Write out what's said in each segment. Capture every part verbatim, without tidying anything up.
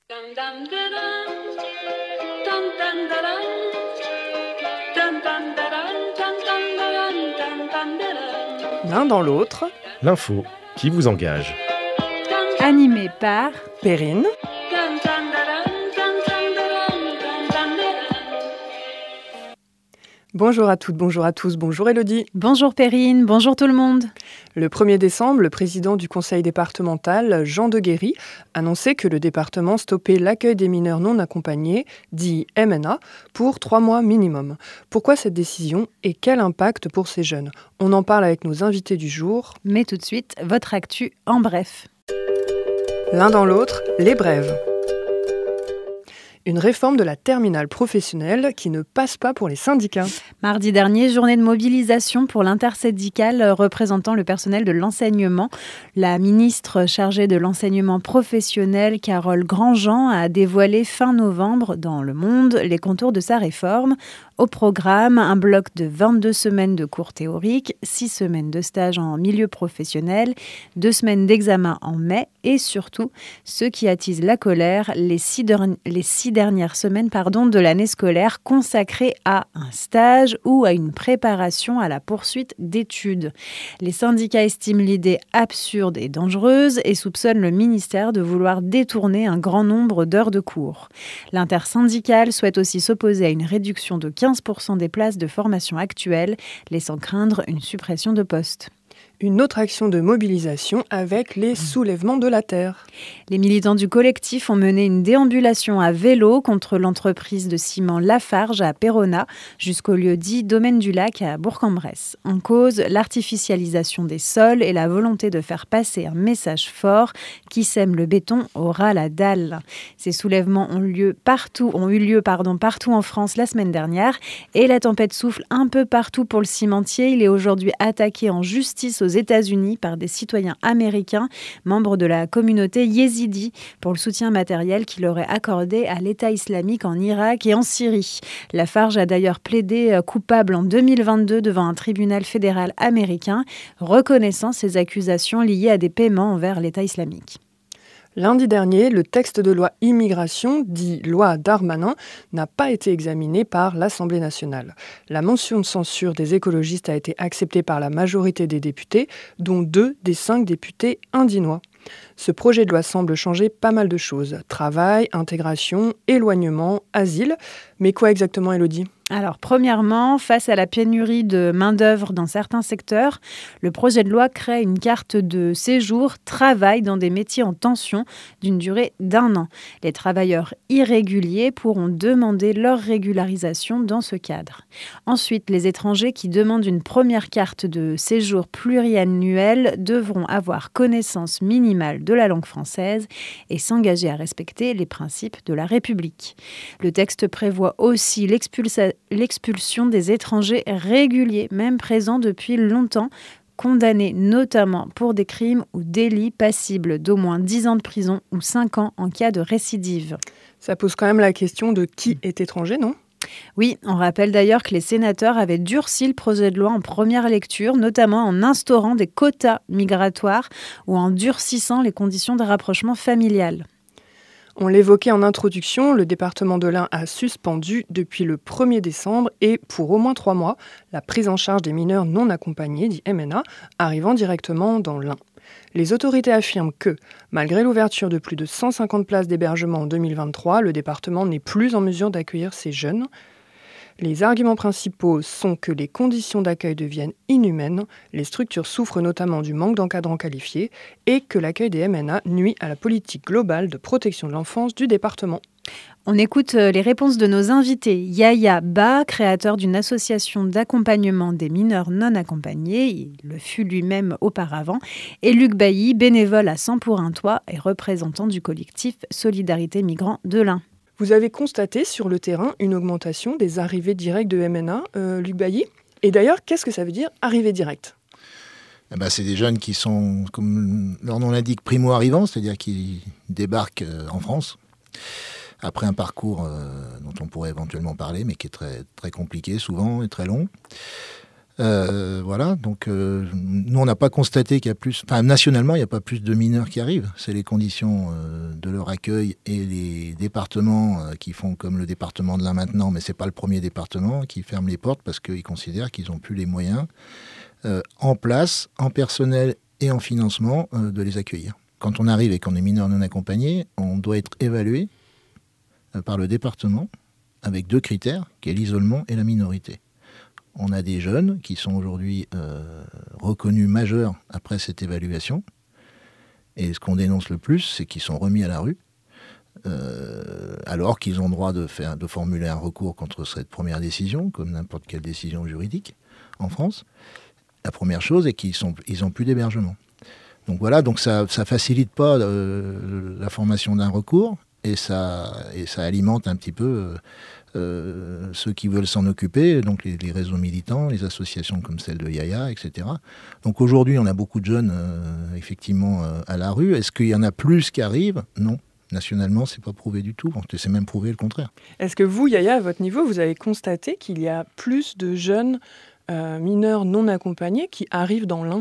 L'un dans l'autre. L'info qui vous engage. Animé par Perrine. Bonjour à toutes, bonjour à tous, bonjour Élodie. Bonjour Perrine, bonjour tout le monde. Le premier décembre, le président du conseil départemental, Jean Deguerry, annonçait que le département stoppait l'accueil des mineurs non accompagnés, dit M N A, pour trois mois minimum. Pourquoi cette décision et quel impact pour ces jeunes ? On en parle avec nos invités du jour. Mais tout de suite, votre actu en bref. L'un dans l'autre, les brèves. Une réforme de la terminale professionnelle qui ne passe pas pour les syndicats. Mardi dernier, journée de mobilisation pour l'intersyndicale représentant le personnel de l'enseignement. La ministre chargée de l'enseignement professionnel, Carole Grandjean, a dévoilé fin novembre dans Le Monde les contours de sa réforme. Au programme, un bloc de vingt-deux semaines de cours théoriques, six semaines de stage en milieu professionnel, deux semaines d'examen en mai et surtout, ce qui attise la colère, les six, de... les six dernières semaines pardon, de l'année scolaire consacrées à un stage ou à une préparation à la poursuite d'études. Les syndicats estiment l'idée absurde et dangereuse et soupçonnent le ministère de vouloir détourner un grand nombre d'heures de cours. L'intersyndicale souhaite aussi s'opposer à une réduction de quinze pour cent des places de formation actuelles, laissant craindre une suppression de postes. Une autre action de mobilisation avec les soulèvements de la terre. Les militants du collectif ont mené une déambulation à vélo contre l'entreprise de ciment Lafarge à Péronat jusqu'au lieu dit Domaine du Lac à Bourg-en-Bresse. En cause, l'artificialisation des sols et la volonté de faire passer un message fort qui sème le béton au ras la dalle. Ces soulèvements ont, lieu partout, ont eu lieu pardon, partout en France la semaine dernière et la tempête souffle un peu partout pour le cimentier. Il est aujourd'hui attaqué en justice aux États-Unis par des citoyens américains, membres de la communauté yézidi, pour le soutien matériel qu'il aurait accordé à l'État islamique en Irak et en Syrie. Lafarge a d'ailleurs plaidé coupable en deux mille vingt-deux devant un tribunal fédéral américain, reconnaissant ses accusations liées à des paiements envers l'État islamique. Lundi dernier, le texte de loi immigration, dit loi Darmanin, n'a pas été examiné par l'Assemblée nationale. La motion de censure des écologistes a été acceptée par la majorité des députés, dont deux des cinq députés indinois. Ce projet de loi semble changer pas mal de choses. Travail, intégration, éloignement, asile. Mais quoi exactement, Élodie ? Alors, premièrement, face à la pénurie de main-d'œuvre dans certains secteurs, le projet de loi crée une carte de séjour travail dans des métiers en tension d'une durée d'un an. Les travailleurs irréguliers pourront demander leur régularisation dans ce cadre. Ensuite, les étrangers qui demandent une première carte de séjour pluriannuelle devront avoir connaissance minimale de la langue française et s'engager à respecter les principes de la République. Le texte prévoit aussi l'expulsation l'expulsion des étrangers réguliers, même présents depuis longtemps, condamnés notamment pour des crimes ou délits passibles d'au moins dix ans de prison ou cinq ans en cas de récidive. Ça pose quand même la question de qui est étranger, non ? Oui, on rappelle d'ailleurs que les sénateurs avaient durci le projet de loi en première lecture, notamment en instaurant des quotas migratoires ou en durcissant les conditions de rapprochement familial. On l'évoquait en introduction, le département de l'Ain a suspendu depuis le premier décembre et pour au moins trois mois la prise en charge des mineurs non accompagnés, dit M N A, arrivant directement dans l'Ain. Les autorités affirment que, malgré l'ouverture de plus de cent cinquante places d'hébergement en deux mille vingt-trois, le département n'est plus en mesure d'accueillir ces jeunes. Les arguments principaux sont que les conditions d'accueil deviennent inhumaines, les structures souffrent notamment du manque d'encadrants qualifiés et que l'accueil des M N A nuit à la politique globale de protection de l'enfance du département. On écoute les réponses de nos invités. Yaya Ba, créateur d'une association d'accompagnement des mineurs non accompagnés, il le fut lui-même auparavant, et Luc Bailly, bénévole à cent pour un toit et représentant du collectif Solidarité Migrants de l'Ain. Vous avez constaté sur le terrain une augmentation des arrivées directes de M N A, euh, Luc Bailly. Et d'ailleurs, qu'est-ce que ça veut dire, arrivée directe ? Eh ben, c'est des jeunes qui sont, comme leur nom l'indique, primo-arrivants, c'est-à-dire qui débarquent en France, après un parcours euh, dont on pourrait éventuellement parler, mais qui est très, très compliqué souvent et très long. Euh, voilà, donc euh, nous on n'a pas constaté qu'il y a plus, enfin nationalement il n'y a pas plus de mineurs qui arrivent, c'est les conditions euh, de leur accueil et les départements euh, qui font comme le département de l'Ain maintenant, mais c'est pas le premier département qui ferme les portes parce qu'ils considèrent qu'ils n'ont plus les moyens euh, en place, en personnel et en financement euh, de les accueillir. Quand on arrive et qu'on est mineur non accompagné, on doit être évalué euh, par le département avec deux critères, qui est l'isolement et la minorité. On a des jeunes qui sont aujourd'hui euh, reconnus majeurs après cette évaluation. Et ce qu'on dénonce le plus, c'est qu'ils sont remis à la rue, euh, alors qu'ils ont le droit de, faire, de formuler un recours contre cette première décision, comme n'importe quelle décision juridique en France. La première chose est qu'ils sont, ils n'ont plus d'hébergement. Donc voilà, donc ça ne facilite pas euh, la formation d'un recours et ça, et ça alimente un petit peu... Euh, Euh, ceux qui veulent s'en occuper, donc les, les réseaux militants, les associations comme celle de Yaya, et cetera. Donc aujourd'hui, on a beaucoup de jeunes, euh, effectivement, euh, à la rue. Est-ce qu'il y en a plus qui arrivent ? Non. Nationalement, c'est pas prouvé du tout. C'est même prouvé le contraire. Est-ce que vous, Yaya, à votre niveau, vous avez constaté qu'il y a plus de jeunes euh, mineurs non accompagnés qui arrivent dans l'Ain ?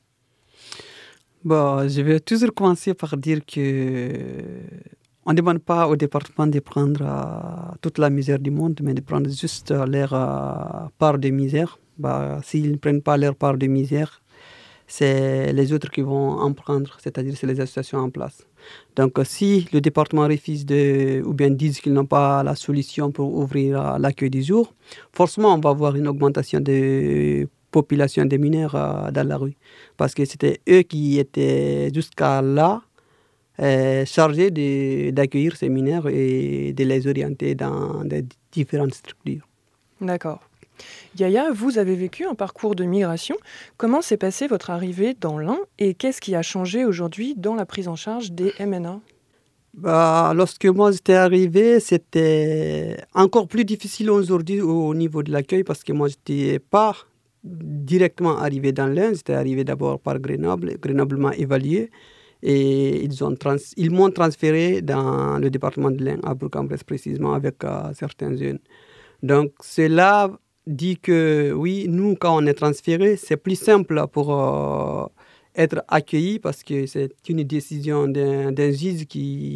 Bon, je vais toujours commencer par dire que on ne demande pas au département de prendre euh, toute la misère du monde, mais de prendre juste euh, leur euh, part de misère. Bah, s'ils ne prennent pas leur part de misère, c'est les autres qui vont en prendre, c'est-à-dire c'est les associations en place. Donc euh, si le département refuse de, ou bien disent qu'ils n'ont pas la solution pour ouvrir euh, l'accueil du jour, forcément on va avoir une augmentation de population des mineurs euh, dans la rue. Parce que c'était eux qui étaient jusqu'à là, Euh, chargé de, d'accueillir ces mineurs et de les orienter dans des différentes structures. D'accord. Yaya, vous avez vécu un parcours de migration. Comment s'est passée votre arrivée dans l'Ain et qu'est-ce qui a changé aujourd'hui dans la prise en charge des M N A ? Bah, lorsque moi j'étais arrivé, c'était encore plus difficile aujourd'hui au niveau de l'accueil parce que moi je n'étais pas directement arrivé dans l'Ain, j'étais arrivé d'abord par Grenoble. Grenoble m'a évalué. Et ils, ont trans, ils m'ont transféré dans le département de l'Ain, à Bourg-en-Bresse précisément, avec euh, certains jeunes. Donc cela dit que oui, nous, quand on est transféré, c'est plus simple pour euh, être accueilli parce que c'est une décision d'un, d'un juge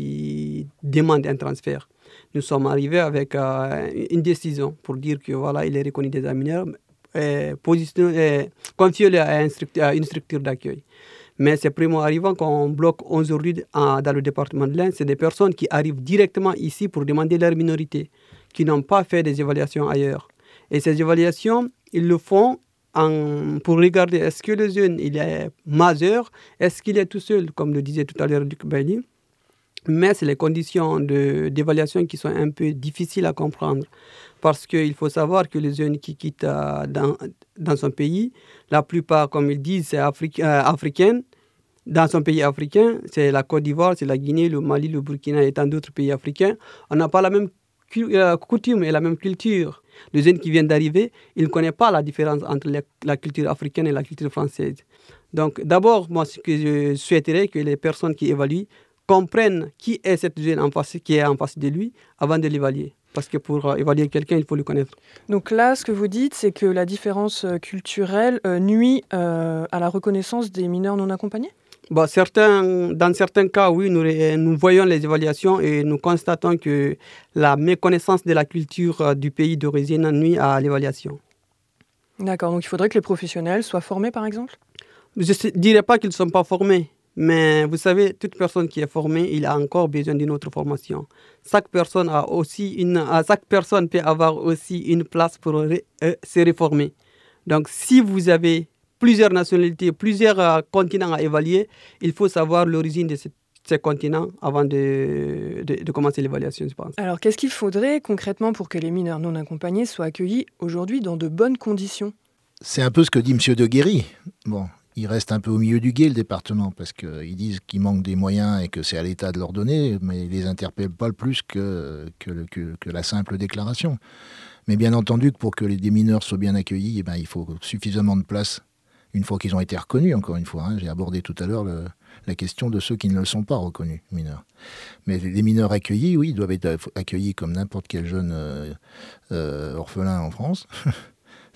qui demande un transfert. Nous sommes arrivés avec euh, une décision pour dire que voilà, il est reconnu des mineurs, et positionné, confié à, un structure, à une structure d'accueil. Mais c'est primo-arrivant qu'on bloque aujourd'hui dans le département de l'Ain. C'est des personnes qui arrivent directement ici pour demander leur minorité, qui n'ont pas fait des évaluations ailleurs. Et ces évaluations, ils le font en, pour regarder est-ce que le jeune il est majeur, est-ce qu'il est tout seul, comme le disait tout à l'heure Luc Bailly. Mais c'est les conditions de, d'évaluation qui sont un peu difficiles à comprendre. Parce qu'il faut savoir que les jeunes qui quittent euh, dans, dans son pays, la plupart, comme ils disent, c'est Afri- euh, africaine. Dans son pays africain, c'est la Côte d'Ivoire, c'est la Guinée, le Mali, le Burkina et tant d'autres pays africains. On n'a pas la même cu- euh, coutume et la même culture. Les jeunes qui viennent d'arriver, ils ne connaissent pas la différence entre la, la culture africaine et la culture française. Donc d'abord, moi, ce que je souhaiterais que les personnes qui évaluent comprennent qui est cette jeune en face, qui est en face de lui avant de l'évaluer. Parce que pour euh, évaluer quelqu'un, il faut le connaître. Donc là, ce que vous dites, c'est que la différence culturelle euh, nuit euh, à la reconnaissance des mineurs non accompagnés ? Bon, certains, dans certains cas, oui, nous, nous voyons les évaluations et nous constatons que la méconnaissance de la culture euh, du pays d'origine nuit à l'évaluation. D'accord, donc il faudrait que les professionnels soient formés, par exemple ? Je ne dirais pas qu'ils ne sont pas formés. Mais vous savez, toute personne qui est formée, il a encore besoin d'une autre formation. Chaque personne, a aussi une, chaque personne peut avoir aussi une place pour ré, euh, se réformer. Donc, si vous avez plusieurs nationalités, plusieurs euh, continents à évaluer, il faut savoir l'origine de ce, ces continents avant de, de, de commencer l'évaluation, je pense. Alors, qu'est-ce qu'il faudrait concrètement pour que les mineurs non accompagnés soient accueillis aujourd'hui dans de bonnes conditions ? C'est un peu ce que dit M. De Guéry. Bon. Il reste un peu au milieu du gué, le département, parce qu'ils disent qu'il manque des moyens et que c'est à l'État de leur donner, mais ils ne les interpellent pas le plus que, que, que, que la simple déclaration. Mais bien entendu que pour que les des mineurs soient bien accueillis, eh ben, il faut suffisamment de place, une fois qu'ils ont été reconnus, encore une fois. Hein. J'ai abordé tout à l'heure le, la question de ceux qui ne le sont pas reconnus, mineurs. Mais les mineurs accueillis, oui, ils doivent être accueillis comme n'importe quel jeune euh, euh, orphelin en France.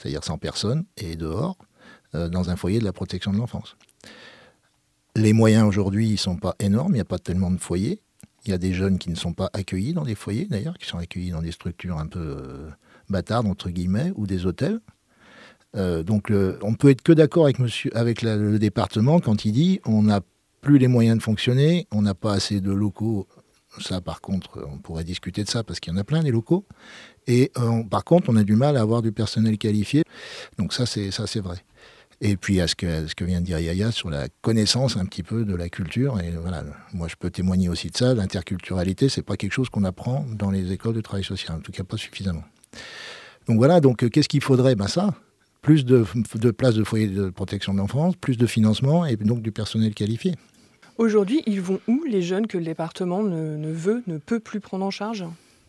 c'est-à-dire cent personnes, et dehors, euh, dans un foyer de la protection de l'enfance. Les moyens aujourd'hui, ils ne sont pas énormes, il n'y a pas tellement de foyers. Il y a des jeunes qui ne sont pas accueillis dans des foyers, d'ailleurs, qui sont accueillis dans des structures un peu euh, bâtardes, entre guillemets, ou des hôtels. Euh, donc, le, on peut être que d'accord avec, monsieur, avec la, le département quand il dit on n'a plus les moyens de fonctionner, on n'a pas assez de locaux. Ça, par contre, on pourrait discuter de ça parce qu'il y en a plein, des locaux. Et euh, par contre, on a du mal à avoir du personnel qualifié. Donc ça, c'est, ça, c'est vrai. Et puis à ce que, ce que vient de dire Yaya sur la connaissance un petit peu de la culture. Et voilà, moi je peux témoigner aussi de ça. L'interculturalité, c'est pas quelque chose qu'on apprend dans les écoles de travail social, en tout cas pas suffisamment. Donc voilà, donc qu'est-ce qu'il faudrait? Ben ça, plus de, de places de foyers de protection de l'enfance, plus de financement et donc du personnel qualifié. Aujourd'hui, ils vont où les jeunes que le département ne, ne veut, ne peut plus prendre en charge?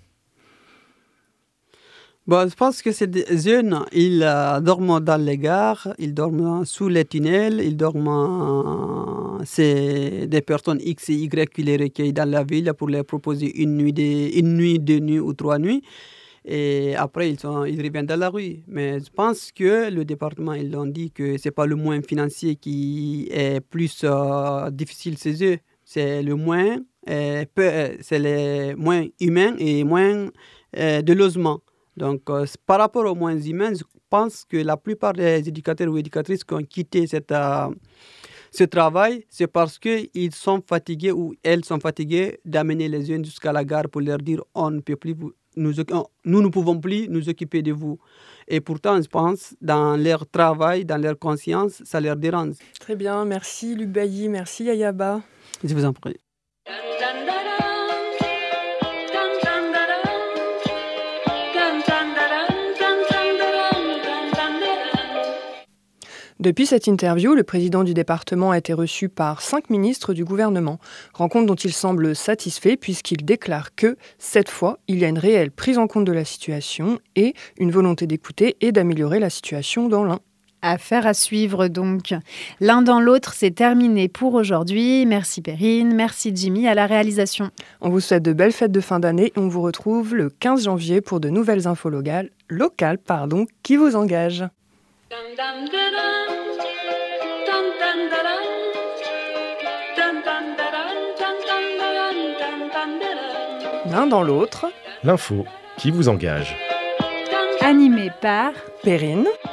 Bon, je pense que ces jeunes, ils euh, dorment dans les gares, ils dorment sous les tunnels, ils dorment... Euh, c'est des personnes X et Y qui les recueillent dans la ville pour leur proposer une nuit, de, une nuit, deux nuits ou trois nuits. Et après, ils, sont, ils reviennent dans la rue. Mais je pense que le département, ils l'ont dit que ce n'est pas le moyen financier qui est plus euh, difficile chez eux. C'est le moyen, euh, peu, c'est les moyens humains et moins euh, de logement. Donc, euh, par rapport aux moyens humains, je pense que la plupart des éducateurs ou éducatrices qui ont quitté cette, euh, ce travail, c'est parce qu'ils sont fatigués ou elles sont fatiguées d'amener les jeunes jusqu'à la gare pour leur dire on ne peut plus vous, nous, nous ne pouvons plus nous occuper de vous. Et pourtant, je pense, dans leur travail, dans leur conscience, ça leur dérange. Très bien, merci Luc Bailly, merci Yaya Ba. Je vous en prie. Depuis cette interview, le président du département a été reçu par cinq ministres du gouvernement, rencontre dont il semble satisfait puisqu'il déclare que, cette fois, il y a une réelle prise en compte de la situation et une volonté d'écouter et d'améliorer la situation dans l'Ain. Affaire à suivre donc. L'un dans l'autre, c'est terminé pour aujourd'hui. Merci Perrine, merci Jimmy à la réalisation. On vous souhaite de belles fêtes de fin d'année et on vous retrouve le quinze janvier pour de nouvelles infos locales, locales pardon, qui vous engagent. L'un dans l'autre. L'info qui vous engage. Animé par Perrine